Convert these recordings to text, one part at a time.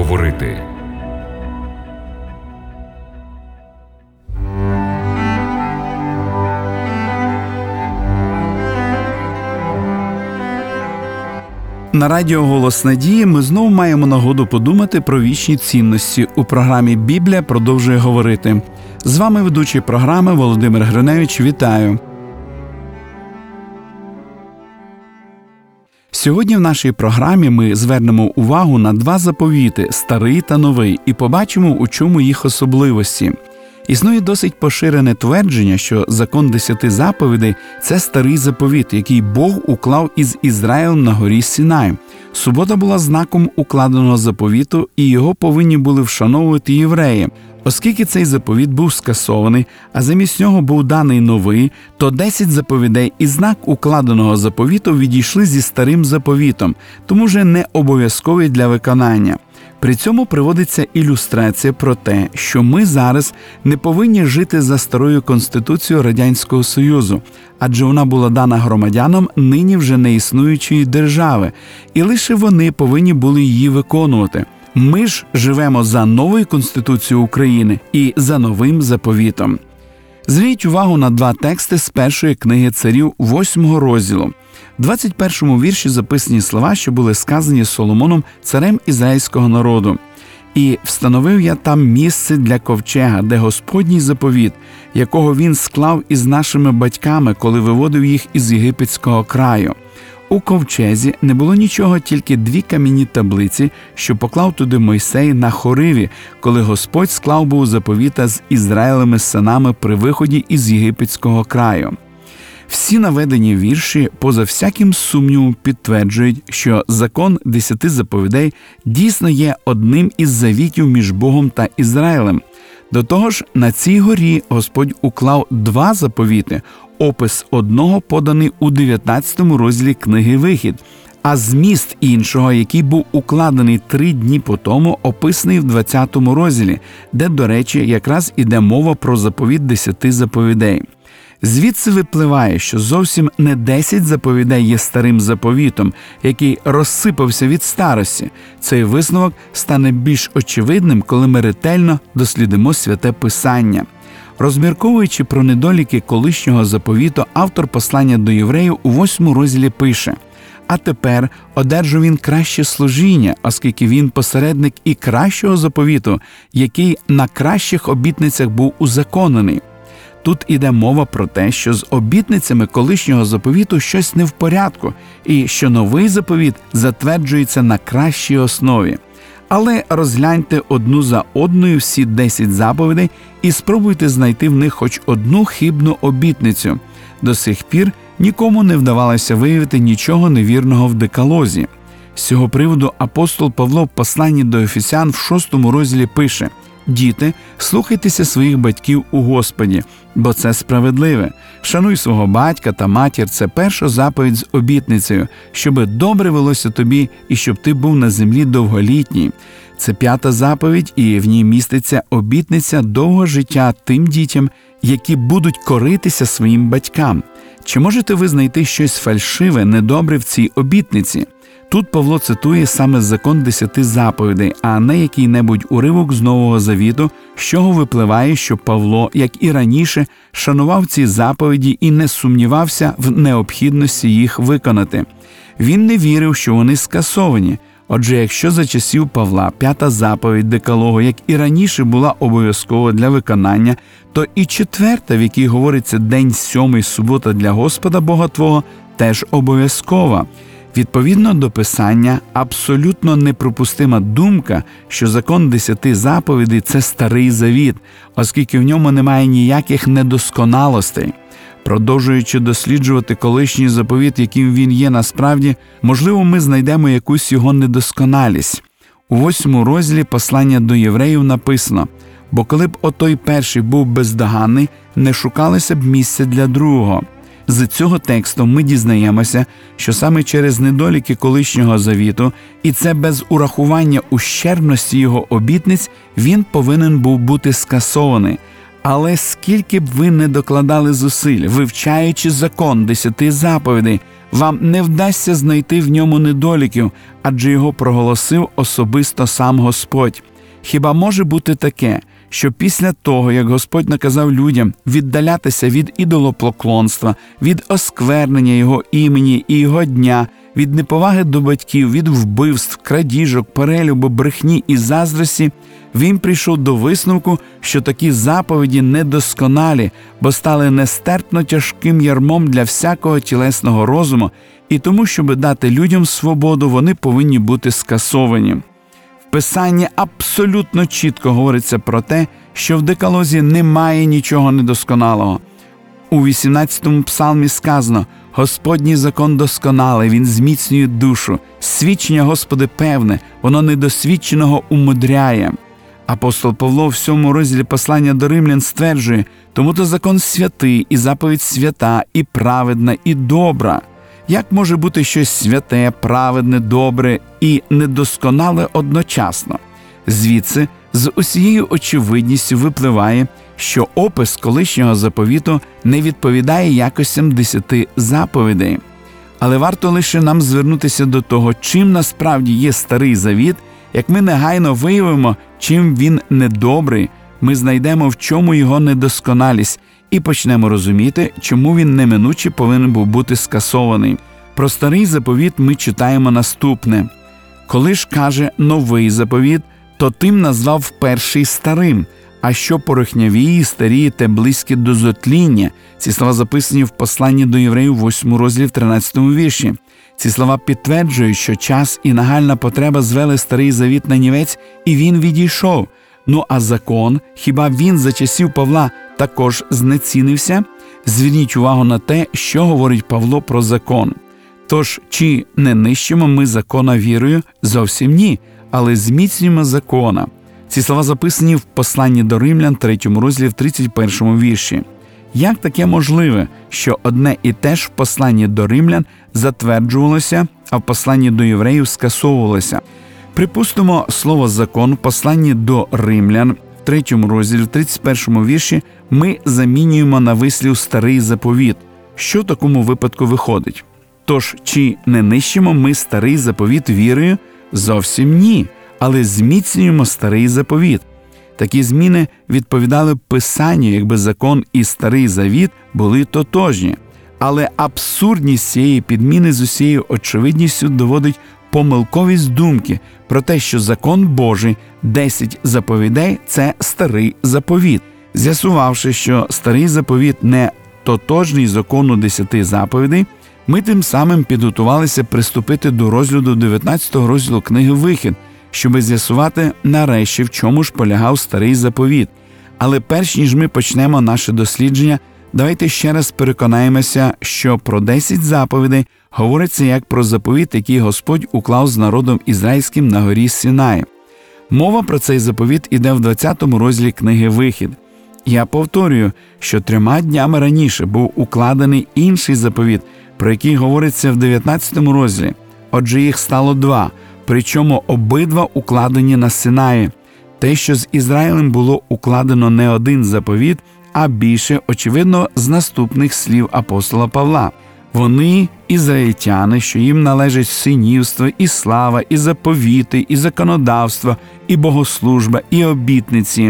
говорити. На радіо «Голос надії» ми знову маємо нагоду подумати про вічні цінності. У програмі «Біблія продовжує говорити». З вами ведучий програми Володимир Гриневич. Вітаю! Сьогодні в нашій програмі ми звернемо увагу на два заповіти – Старий та Новий, і побачимо, у чому їх особливості. Існує досить поширене твердження, що закон 10 заповідей – це старий заповіт, який Бог уклав із Ізраїлем на горі Сінай. Субота була знаком укладеного заповіту, і його повинні були вшановувати євреї. Оскільки цей заповіт був скасований, а замість нього був даний новий, то 10 заповідей і знак укладеного заповіту відійшли зі старим заповітом, тому вже не обов'язкові для виконання. При цьому приводиться ілюстрація про те, що ми зараз не повинні жити за старою Конституцією Радянського Союзу, адже вона була дана громадянам нині вже не існуючої держави, і лише вони повинні були її виконувати. Ми ж живемо за новою Конституцією України і за новим заповітом. Зверніть увагу на два тексти з першої книги Царів 8 розділу. В 21 вірші записані слова, що були сказані Соломоном, царем ізраїльського народу. «І встановив я там місце для ковчега, де Господній заповіт, якого він склав із нашими батьками, коли виводив їх із єгипетського краю. У ковчезі не було нічого, тільки 2 кам'яні таблиці, що поклав туди Мойсей на Хориві, коли Господь склав був заповіта з Ізраїлевими синами при виході із єгипетського краю». Всі наведені вірші, поза всяким сумнівом, підтверджують, що закон 10 заповідей дійсно є одним із завітів між Богом та Ізраїлем. До того ж, на цій горі Господь уклав 2 заповіти, опис одного поданий у 19 розділі книги «Вихід», а зміст іншого, який був укладений 3 дні по тому, описаний в 20 розділі, де, до речі, якраз іде мова про заповіт 10 заповідей. Звідси випливає, що зовсім не 10 заповідей є старим заповітом, який розсипався від старості. Цей висновок стане більш очевидним, коли ми ретельно дослідимо Святе Писання. Розмірковуючи про недоліки колишнього заповіту, автор послання до євреїв у 8 розділі пише: «А тепер одержав він краще служіння, оскільки він посередник і кращого заповіту, який на кращих обітницях був узаконений». Тут іде мова про те, що з обітницями колишнього заповіту щось не в порядку, і що новий заповіт затверджується на кращій основі. Але розгляньте одну за одною всі 10 заповідей і спробуйте знайти в них хоч одну хибну обітницю. До сих пір нікому не вдавалося виявити нічого невірного в Декалозі. З цього приводу апостол Павло в посланні до Ефесян в 6 розділі пише: «Діти, слухайтеся своїх батьків у Господі, бо це справедливе. Шануй свого батька та матір» – це перша заповідь з обітницею, щоби добре велося тобі і щоб ти був на землі довголітній. Це 5-та заповідь, і в ній міститься обітниця довгого життя тим дітям, які будуть коритися своїм батькам. Чи можете ви знайти щось фальшиве, недобре в цій обітниці? Тут Павло цитує саме закон 10 заповідей, а не який-небудь уривок з Нового Завіту, з чого випливає, що Павло, як і раніше, шанував ці заповіді і не сумнівався в необхідності їх виконати. Він не вірив, що вони скасовані. Отже, якщо за часів Павла 5-та заповідь Декалогу, як і раніше, була обов'язкова для виконання, то і 4-та, в якій говориться «День 7 субота для Господа Бога твого», теж обов'язкова. Відповідно до Писання, абсолютно неприпустима думка, що закон 10 заповідей – це старий завіт, оскільки в ньому немає ніяких недосконалостей. Продовжуючи досліджувати колишній заповіт, яким він є насправді, можливо, ми знайдемо якусь його недосконалість. У 8 розділі послання до євреїв написано: «Бо коли б отой перший був бездоганний, не шукалося б місця для другого». З цього тексту ми дізнаємося, що саме через недоліки колишнього завіту, і це без урахування ущербності його обітниць, він повинен був бути скасований. Але скільки б ви не докладали зусиль, вивчаючи закон 10 заповідей, Вам не вдасться знайти в ньому недоліків, адже його проголосив особисто сам Господь. Хіба може бути таке, що після того, як Господь наказав людям віддалятися від ідолопоклонства, від осквернення Його імені і Його дня, від неповаги до батьків, від вбивств, крадіжок, перелюбу, брехні і заздрості, Він прийшов до висновку, що такі заповіді недосконалі, бо стали нестерпно тяжким ярмом для всякого тілесного розуму, і тому, щоб дати людям свободу, вони повинні бути скасовані. В Писанні абсолютно чітко говориться про те, що в Декалозі немає нічого недосконалого. У 18-му псалмі сказано: «Господній закон досконалий, він зміцнює душу. Свідчення Господи певне, воно недосвідченого умудряє». Апостол Павло в 7 розділі послання до Римлян стверджує: «Тому-то закон святий, і заповідь свята, і праведна, і добра». Як може бути щось святе, праведне, добре і недосконале одночасно? Звідси з усією очевидністю випливає, що опис колишнього заповіту не відповідає якостям 10 заповідей. Але варто лише нам звернутися до того, чим насправді є Старий Завіт. Як ми негайно виявимо, чим він недобрий, ми знайдемо, в чому його недосконалість, і почнемо розуміти, чому він неминуче повинен був бути скасований. Про Старий Заповіт ми читаємо наступне. «Коли ж, каже, новий заповіт, то тим назвав перший старим, а що порохнявії, старі, те близькі до зотління». Ці слова записані в посланні до Євреїв 8 розділі в 13 вірші. Ці слова підтверджують, що час і нагальна потреба звели Старий Завіт на нівець, і він відійшов. Ну а закон, хіба він за часів Павла також знецінився? Зверніть увагу на те, що говорить Павло про закон. Тож, чи не нищимо ми закона вірою? Зовсім ні, але зміцнюємо закона. Ці слова записані в посланні до Римлян 3 розділі в 31 вірші. Як таке можливе, що одне і те ж в посланні до Римлян затверджувалося, а в посланні до євреїв скасовувалося? Припустимо, слово «закон» в посланні до Римлян в 3 розділі в 31 вірші ми замінюємо на вислів «старий заповіт». Що в такому випадку виходить? Тож, чи не нищимо ми Старий Заповіт вірою? Зовсім ні, але зміцнюємо Старий Заповіт. Такі зміни відповідали б Писанню, якби закон і Старий Завіт були тотожні. Але абсурдність цієї підміни з усією очевидністю доводить помилковість думки про те, що закон Божий, 10 заповідей – це Старий Заповіт. З'ясувавши, що Старий Заповіт не тотожний закону 10 заповідей, ми тим самим підготувалися приступити до розгляду 19 розділу книги «Вихід», щоби з'ясувати нарешті, в чому ж полягав Старий Заповіт. Але перш ніж ми почнемо наше дослідження, давайте ще раз переконаємося, що про 10 заповідей говориться як про заповіт, який Господь уклав з народом ізраїльським на горі Синай. Мова про цей заповіт іде в 20 розділі книги «Вихід». Я повторюю, що 3 днями раніше був укладений інший заповіт, про який говориться в 19 розділі. Отже, їх стало 2, причому обидва укладені на Синаї. Те, що з Ізраїлем було укладено не один заповіт, а більше, очевидно, з наступних слів апостола Павла. Вони, ізраїльтяни, що їм належить синівство, і слава, і заповіти, і законодавство, і богослужба, і обітниці.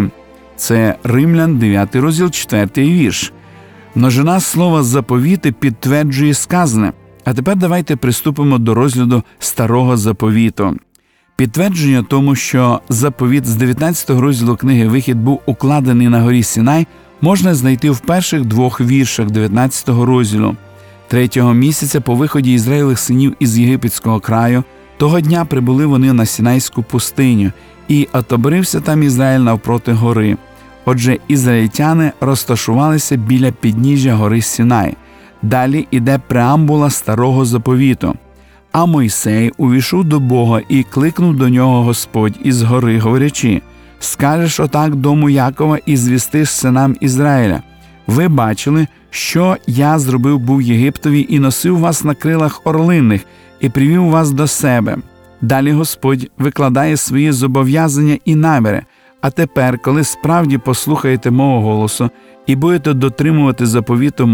Це Римлян, 9 розділ, 4 вірш. Множина слова «заповіти» підтверджує сказане. А тепер давайте приступимо до розгляду Старого Заповіту. Підтвердження тому, що заповіт з 19 розділу книги «Вихід» був укладений на горі Синай, можна знайти в перших 2 віршах 19 розділу. 3-го місяця по виході Ізраїлевих синів із єгипетського краю, того дня прибули вони на Синайську пустиню, і отоборився там Ізраїль навпроти гори. Отже, ізраїльтяни розташувалися біля підніжжя гори Синай. Далі іде преамбула Старого Заповіту. «А Мойсей увійшов до Бога і кликнув до нього Господь із гори, говорячи: скажеш отак дому Якова і звістиш синам Ізраїля. Ви бачили, що я зробив був Єгиптові і носив вас на крилах орлиних і привів вас до себе». Далі Господь викладає свої зобов'язання і наміри. «А тепер, коли справді послухаєте мого голосу і будете дотримувати заповіту мого,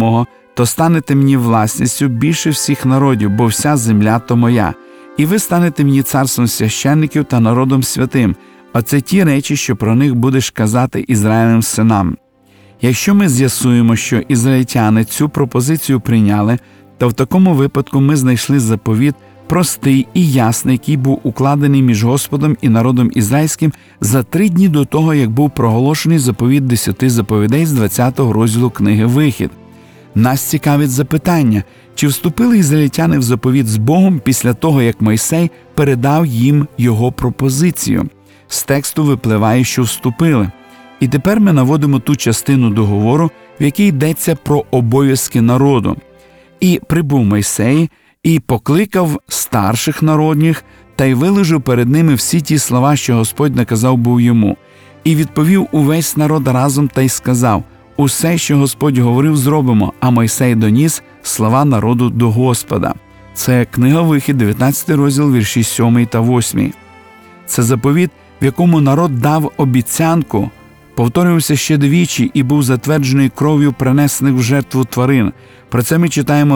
то станете мені власністю більше всіх народів, бо вся земля то моя. І ви станете мені царством священників та народом святим. Оце ті речі, що про них будеш казати Ізраїлевим синам. Якщо ми з'ясуємо, що ізраїльтяни цю пропозицію прийняли, то в такому випадку ми знайшли заповіт простий і ясний, який був укладений між Господом і народом ізраїльським за 3 дні до того, як був проголошений заповіт 10 заповідей з 20 розділу книги «Вихід». Нас цікавить запитання, чи вступили ізраїльтяни в заповіт з Богом після того, як Мойсей передав їм його пропозицію? З тексту випливає, що вступили. І тепер ми наводимо ту частину договору, в якій йдеться про обов'язки народу. «І прибув Мойсей, і покликав старших народних, та й виложив перед ними всі ті слова, що Господь наказав був йому. І відповів увесь народ разом та й сказав: усе, що Господь говорив, зробимо, а Мойсей доніс слова народу до Господа». Це книга «Вихід», 19 розділ, вірші 7 та 8. Це заповіт, в якому народ дав обіцянку, повторювався ще двічі і був затверджений кров'ю принесених в жертву тварин. Про це ми читаємо в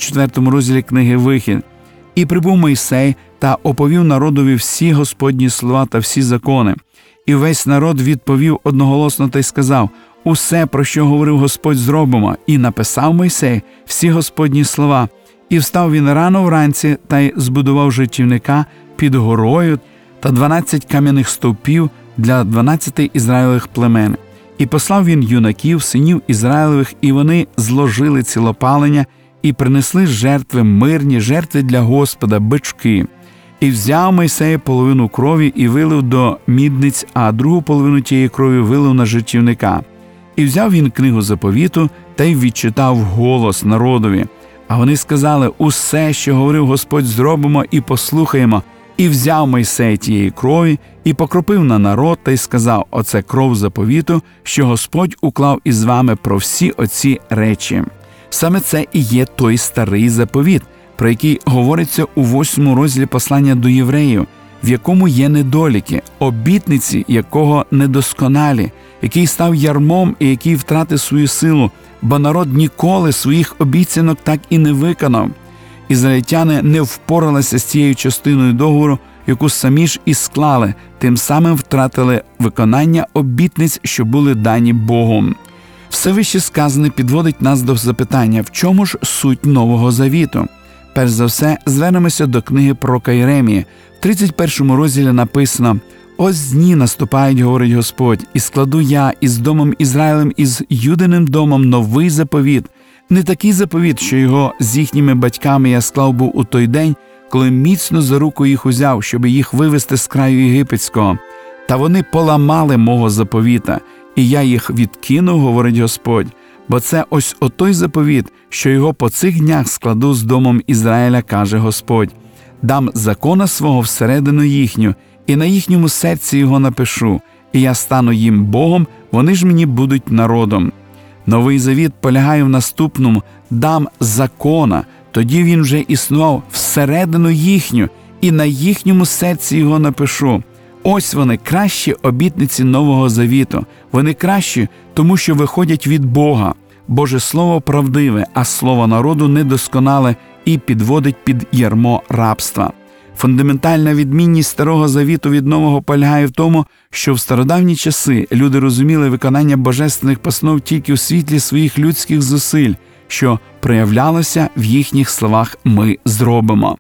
24 розділі книги «Вихід». «І прибув Мойсей та оповів народові всі Господні слова та всі закони. І весь народ відповів одноголосно та й сказав: усе, про що говорив Господь, зробимо. І написав Мойсей всі Господні слова. І встав він рано вранці та й збудував жертівника під горою та 12 кам'яних стовпів для 12 Ізраїлевих племен. І послав він юнаків, синів Ізраїлевих, і вони зложили цілопалення і принесли жертви мирні, жертви для Господа, бички. І взяв Мойсей половину крові і вилив до мідниць, а другу половину тієї крові вилив на жертівника. І взяв він книгу заповіту та й відчитав голос народові. А вони сказали: усе, що говорив Господь, зробимо і послухаємо. І взяв Мойсей тієї крові і покропив на народ та й сказав: оце кров заповіту, що Господь уклав із вами про всі оці речі. Саме це і є той старий заповіт, про який говориться у 8 розділі послання до євреїв, в якому є недоліки, обітниці якого недосконалі, який став ярмом і який втратив свою силу, бо народ ніколи своїх обіцянок так і не виконав. Ізраїльтяни не впоралися з цією частиною договору, яку самі ж і склали, тим самим втратили виконання обітниць, що були дані Богом. Все вище сказане підводить нас до запитання, в чому ж суть Нового Завіту? Перш за все, звернемося до книги пророка Єремії. В 31 розділі написано: «Ось дні наступають, говорить Господь, і складу я із домом Ізраїлем, із Юдиним домом новий заповіт. Не такий заповіт, що його з їхніми батьками я склав був у той день, коли міцно за руку їх узяв, щоб їх вивести з краю єгипетського. Та вони поламали мого заповіта, і я їх відкинув, говорить Господь. Бо це ось отой заповіт, що його по цих днях складу з домом Ізраїля, каже Господь. Дам закона свого всередину їхню, і на їхньому серці його напишу, і я стану їм Богом, вони ж мені будуть народом». Новий Завіт полягає в наступному: «Дам закона», тоді він вже існував всередину їхню, і на їхньому серці його напишу. Ось вони, кращі обітниці Нового Завіту. Вони кращі, тому що виходять від Бога. Боже Слово правдиве, а слово народу недосконале і підводить під ярмо рабства. Фундаментальна відмінність Старого Завіту від Нового полягає в тому, що в стародавні часи люди розуміли виконання божественних постанов тільки у світлі своїх людських зусиль, що проявлялося в їхніх словах «ми зробимо».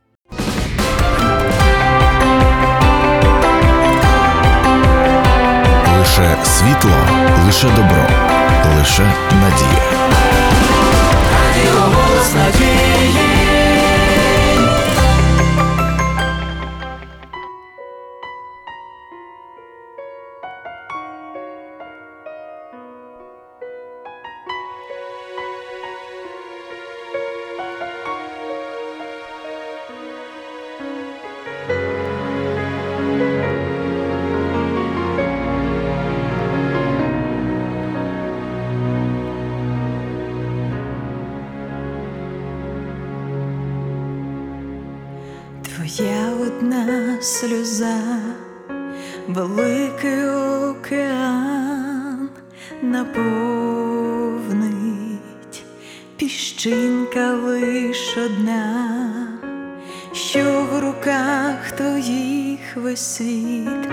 Лише світло, лише добро, лише надія. Голос надії. Твоя одна сльоза, великий океан наповнить, піщинка лиш одна, що в руках твоїх весь світ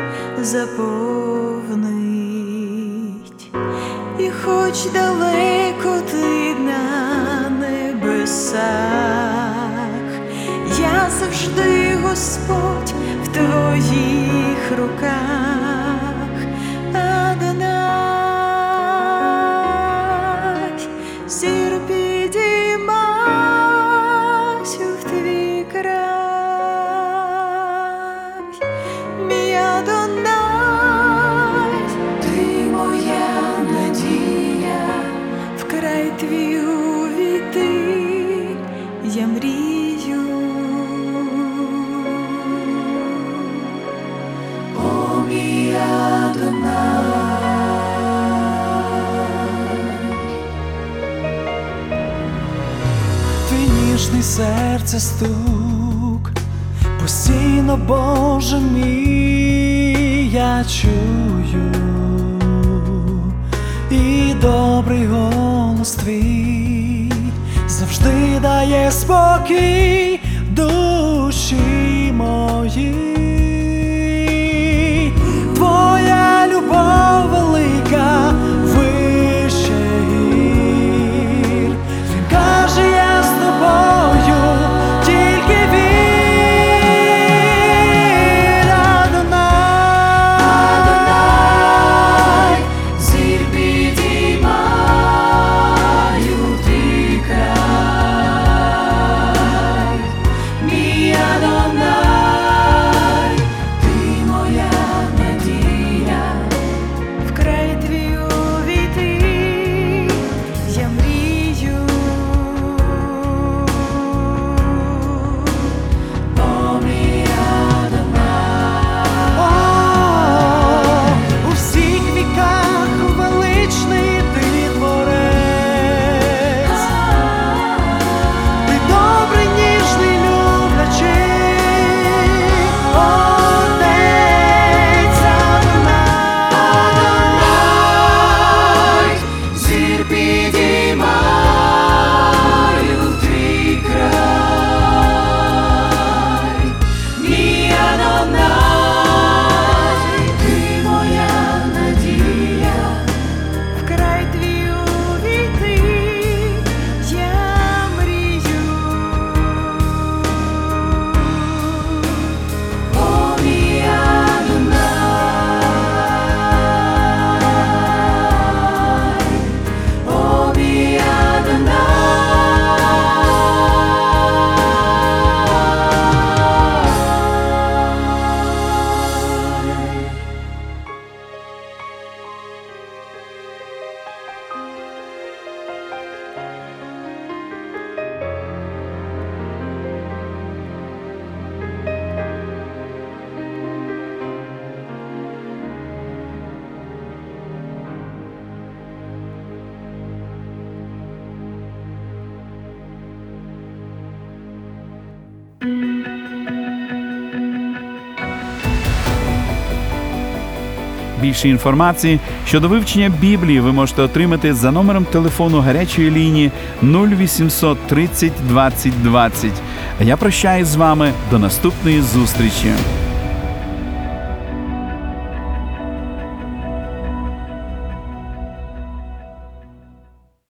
заповнить. І хоч далеко ти на небесах, я завжди, Господь, в твоїх руках. Адонай, зір підіймаюсь в твій край, мій Адонай, ти моя надія, в край твій увійти я мрію. О, мій Адонай. Твій ніжний серця стук, постійно, Боже мій, я чую, і добрий голос твій завжди дає спокій душі моїй. Твоя любов велика, вище гір. Він каже, я з тобою, тільки вір. Адонай, Зір підіймаю в твій край, мій Адонай, ти моя надія, в край твій увійти я мрію. О, мій Адонай. О, у всіх віках величний ти творець, ти добрий, ніжний, люблячий Отець. Адонай, зір підіймаю в твій край, мій Адонай, ти моя надія, в край твій увійти я мрію. О, мій Адонай, о, мій Адонай. Більше інформації щодо вивчення Біблії ви можете отримати за номером телефону гарячої лінії 0800 30 20 20. А я прощаюсь з вами до наступної зустрічі.